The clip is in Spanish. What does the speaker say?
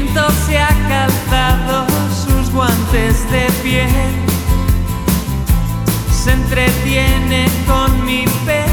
viento se ha calzado sus guantes de piel, se entretiene con mi pelo